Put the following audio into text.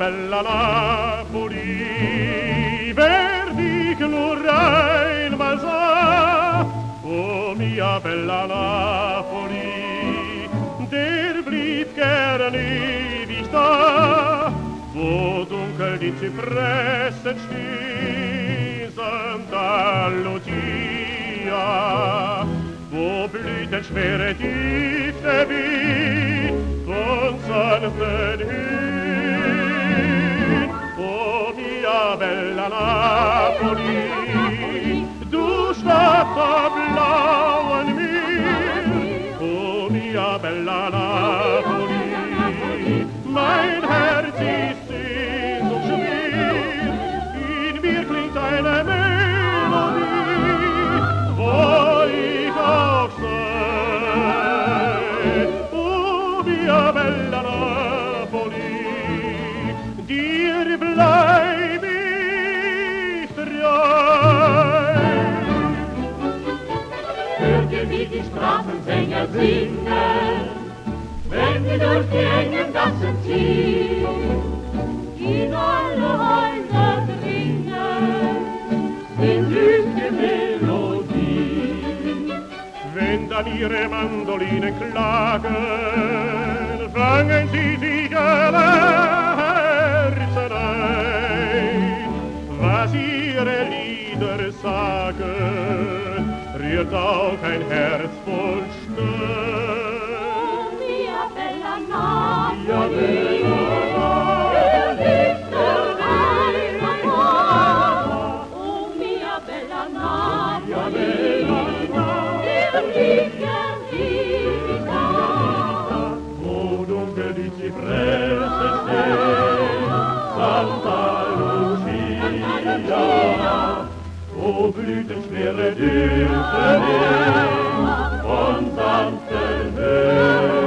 bella Napoli, wer dich nur einmal sah, oh mia bella Napoli, der blieb gern ewig da, wo dunkel die Zypressen stehen, Santa Lucia, wo blütenschwere Düfte wie von sanften Hühn. Oh mia bella Napoli, du Stadt der blauen Mühl, oh mia bella Napoli, mein Herz ist sehnsuchtsschwer, in mir klingt eine Melodie, wo ich auch sei, oh mia bella Napoli, dir bleib ich treu. Hört ihr, wie die Straßensänger singen, wenn wir durch die engen Gassen ziehen, in alle Häuser dringen, den süße Melodie. Wenn dann ihre Mandolinen klagen, fangen sie sich alle Herzen ein. Was ihre Lieder sagen, rührt auch ein Herz voll Stern. Oh, mia bella Napoli, Ja, bella oh, mia bella Napoli, Ja, bella wo dunkel die Zypressen stehen, Santa Lucia, wo blütenschwere Düfte wehen von sanften Höhen.